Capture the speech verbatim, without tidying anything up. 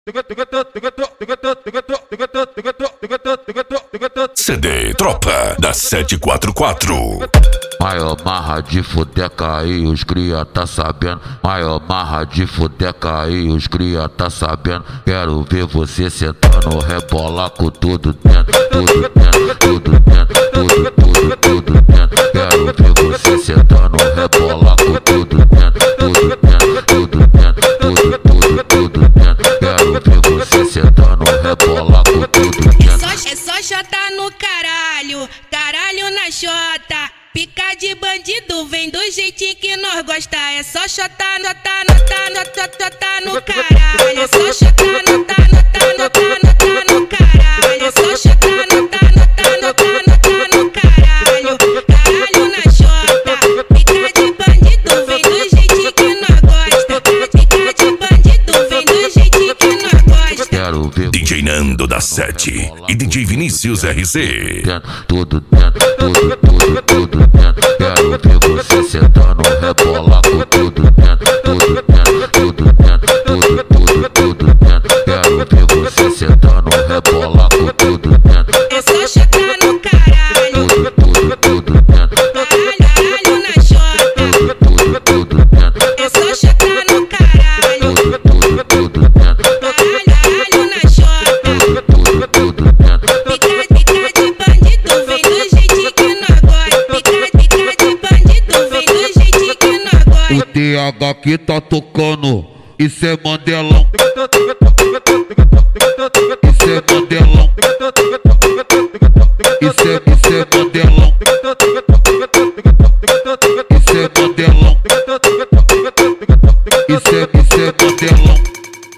C D Tropa da sete quatro quatro. Maior marra de fudeca aí, os cria tá sabendo. Maior marra de fudeca aí, os cria tá sabendo. Quero ver você sentando, rebolar com tudo dentro, tudo dentro, tudo dentro, tudo, tudo, tudo dentro. Quero ver você sentando, rebolar com tudo dentro, tudo dentro, tudo dentro, tudo, tudo, tudo dentro. Quero ver você sentando, rebolar com tudo dentro. É só xota no caralho, caralho na xota. Pica de bandido, vem do jeitinho que nós gosta. É só xota, nota, nota, nota, nota no caralho. É só xota, nota, nota, nota, nota no caralho. É só xota, nota, nota, nota, nota no caralho. Caralho na xota. Pica de bandido, vem do jeitinho que nós gosta. Pica de bandido, vem do jeitinho que nós gosta. Quero ver D J Nando da sete e D J Vinícius R C. Tudo dentro, tudo, tudo, tudo dentro. Quero ver você sentando, rebolar com tudo dentro, tudo dentro, tudo dentro, tudo, tudo, tudo dentro. Quero ver você sentando, rebolar com tudo dentro. É só chutar no caralho, tudo, tudo, tudo dentro. Caralho, caralho na xota, tudo, tudo dentro. É só chutar no caralho, tudo, tudo, tudo dentro. Caralho, caralho na xota, tudo, tudo dentro. Pica, pica de bandido, vem do jeitinho que nós gosta. Pica, pica de bandido, vem do jeitinho que nós gosta. O T H que tá tocando, isso é Mandelão. Isso é Mandelão. Isso é, isso é Mandelão.